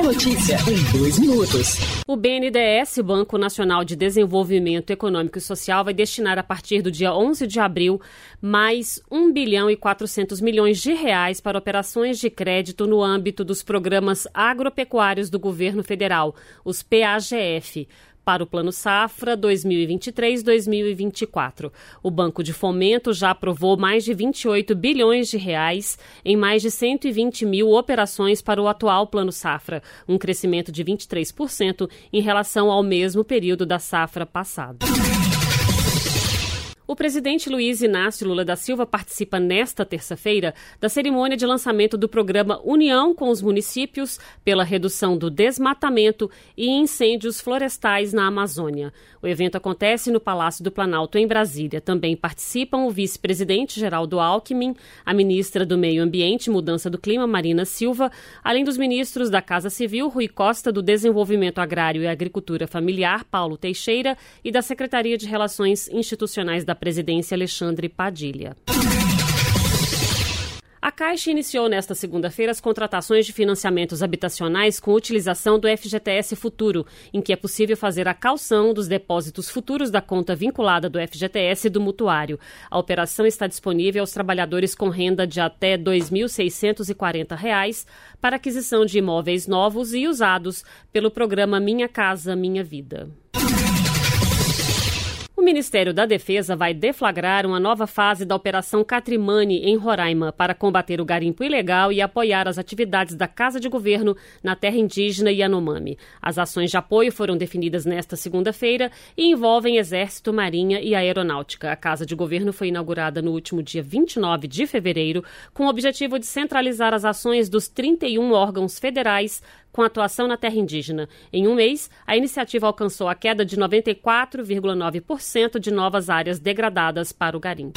notícia em 2 minutos. O BNDES, Banco Nacional de Desenvolvimento Econômico e Social, vai destinar a partir do dia 11 de abril mais 1 bilhão e 400 milhões de reais para operações de crédito no âmbito dos programas agropecuários do governo federal, os PAGF, para o Plano Safra 2023-2024. O Banco de Fomento já aprovou mais de 28 bilhões de reais em mais de 120 mil operações para o atual Plano Safra, um crescimento de 23% em relação ao mesmo período da safra passada. O presidente Luiz Inácio Lula da Silva participa nesta terça-feira da cerimônia de lançamento do programa União com os Municípios pela redução do desmatamento e incêndios florestais na Amazônia. O evento acontece no Palácio do Planalto, em Brasília. Também participam o vice-presidente Geraldo Alckmin, a ministra do Meio Ambiente e Mudança do Clima, Marina Silva, além dos ministros da Casa Civil, Rui Costa, do Desenvolvimento Agrário e Agricultura Familiar, Paulo Teixeira, e da Secretaria de Relações Institucionais da Presidência, Alexandre Padilha. A Caixa iniciou nesta segunda-feira as contratações de financiamentos habitacionais com utilização do FGTS Futuro, em que é possível fazer a caução dos depósitos futuros da conta vinculada do FGTS do mutuário. A operação está disponível aos trabalhadores com renda de até R$ 2.640 para aquisição de imóveis novos e usados pelo programa Minha Casa Minha Vida. O Ministério da Defesa vai deflagrar uma nova fase da Operação Catrimani em Roraima para combater o garimpo ilegal e apoiar as atividades da Casa de Governo na terra indígena Yanomami. As ações de apoio foram definidas nesta segunda-feira e envolvem Exército, Marinha e Aeronáutica. A Casa de Governo foi inaugurada no último dia 29 de fevereiro com o objetivo de centralizar as ações dos 31 órgãos federais com atuação na terra indígena. Em um mês, a iniciativa alcançou a queda de 94,9% de novas áreas degradadas para o garimpo.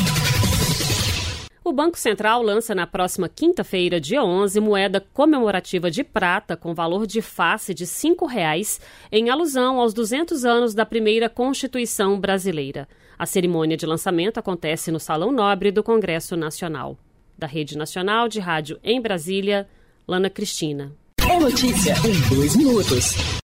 O Banco Central lança na próxima quinta-feira, dia 11, moeda comemorativa de prata com valor de face de R$ 5,00 em alusão aos 200 anos da primeira Constituição brasileira. A cerimônia de lançamento acontece no Salão Nobre do Congresso Nacional. Da Rede Nacional de Rádio em Brasília, Lana Cristina. É notícia em 2 minutos.